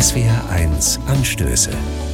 SWR1 Anstöße.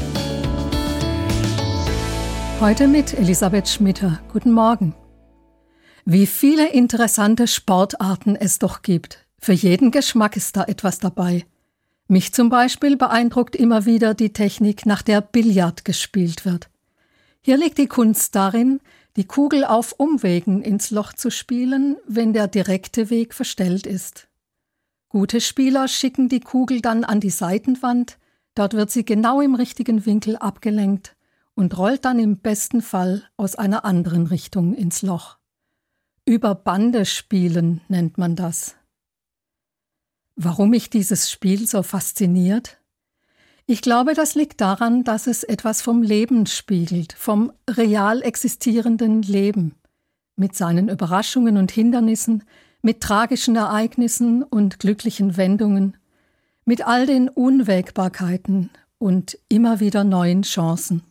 Heute mit Elisabeth Schmitter. Guten Morgen. Wie viele interessante Sportarten es doch gibt. Für jeden Geschmack ist da etwas dabei. Mich zum Beispiel beeindruckt immer wieder die Technik, nach der Billard gespielt wird. Hier liegt die Kunst darin, die Kugel auf Umwegen ins Loch zu spielen, wenn der direkte Weg verstellt ist. Gute Spieler schicken die Kugel dann an die Seitenwand, dort wird sie genau im richtigen Winkel abgelenkt und rollt dann im besten Fall aus einer anderen Richtung ins Loch. Über Bande spielen nennt man das. Warum mich dieses Spiel so fasziniert? Ich glaube, das liegt daran, dass es etwas vom Leben spiegelt, vom real existierenden Leben, mit seinen Überraschungen und Hindernissen, mit tragischen Ereignissen und glücklichen Wendungen, mit all den Unwägbarkeiten und immer wieder neuen Chancen.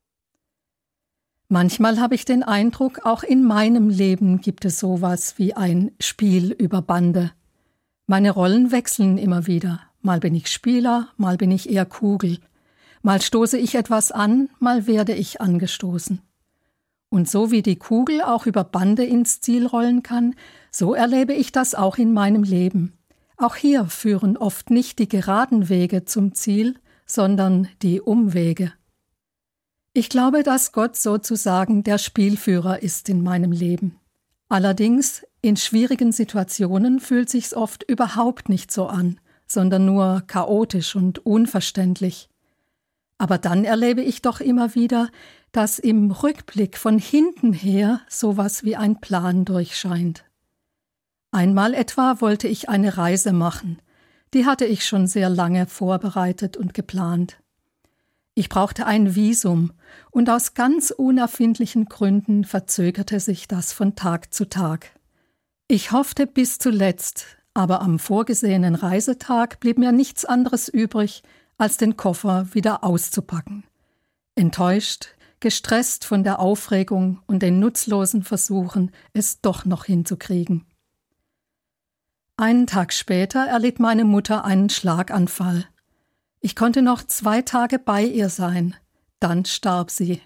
Manchmal habe ich den Eindruck, auch in meinem Leben gibt es sowas wie ein Spiel über Bande. Meine Rollen wechseln immer wieder. Mal bin ich Spieler, mal bin ich eher Kugel. Mal stoße ich etwas an, mal werde ich angestoßen. Und so wie die Kugel auch über Bande ins Ziel rollen kann, so erlebe ich das auch in meinem Leben. Auch hier führen oft nicht die geraden Wege zum Ziel, sondern die Umwege. Ich glaube, dass Gott sozusagen der Spielführer ist in meinem Leben. Allerdings, in schwierigen Situationen fühlt sich's oft überhaupt nicht so an, sondern nur chaotisch und unverständlich. Aber dann erlebe ich doch immer wieder, dass im Rückblick von hinten her sowas wie ein Plan durchscheint. Einmal etwa wollte ich eine Reise machen. Die hatte ich schon sehr lange vorbereitet und geplant. Ich brauchte ein Visum und aus ganz unerfindlichen Gründen verzögerte sich das von Tag zu Tag. Ich hoffte bis zuletzt, aber am vorgesehenen Reisetag blieb mir nichts anderes übrig, als den Koffer wieder auszupacken. Enttäuscht, gestresst von der Aufregung und den nutzlosen Versuchen, es doch noch hinzukriegen. Einen Tag später erlitt meine Mutter einen Schlaganfall. Ich konnte noch 2 Tage bei ihr sein, dann starb sie.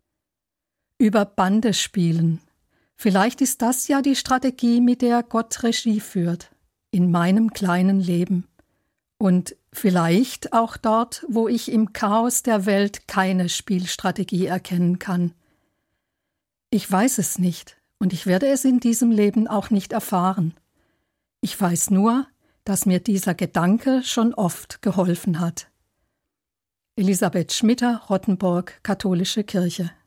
Über Bande spielen. Vielleicht ist das ja die Strategie, mit der Gott Regie führt, in meinem kleinen Leben. Und vielleicht auch dort, wo ich im Chaos der Welt keine Spielstrategie erkennen kann. Ich weiß es nicht und ich werde es in diesem Leben auch nicht erfahren. Ich weiß nur, dass mir dieser Gedanke schon oft geholfen hat. Elisabeth Schmitter, Rottenburg, Katholische Kirche.